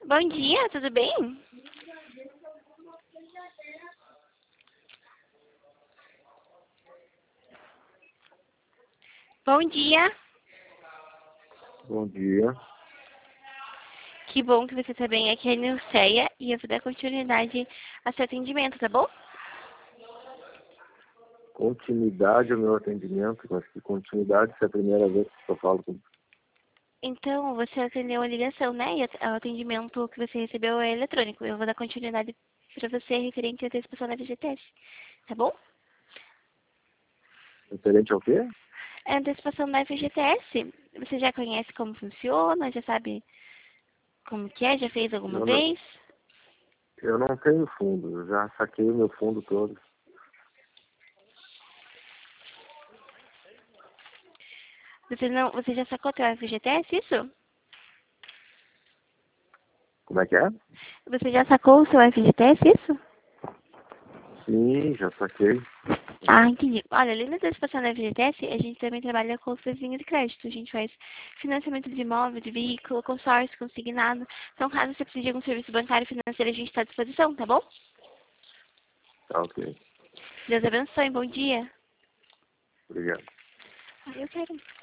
Bom dia, tudo bem? Bom dia. Bom dia. Que bom que você está bem. Aqui é a Nilceia e eu vou dar continuidade ao seu atendimento, tá bom? Continuidade ao meu atendimento. Acho que continuidade se é a primeira vez que eu falo com... Então, você atendeu a ligação, né? E o atendimento que você recebeu é eletrônico. Eu vou dar continuidade para você referente à antecipação da FGTS, tá bom? Referente ao quê? A antecipação da FGTS, você já conhece como funciona? Já sabe como que é? Já fez alguma Eu não, vez? eu não tenho fundo. Eu já saquei o meu fundo todo. Você já sacou teu FGTS, isso? Como é que é? Você já sacou o seu FGTS, isso? Sim, já saquei. Ah, entendi. Olha, além da antecipação da FGTS, a gente também trabalha com outras linhas de crédito. A gente faz financiamento de imóvel, de veículo, consórcio, consignado. Então, caso você precise de algum serviço bancário e financeiro, a gente está à disposição, tá bom? Tá, ok. Deus abençoe, bom dia. Obrigado. Eu quero.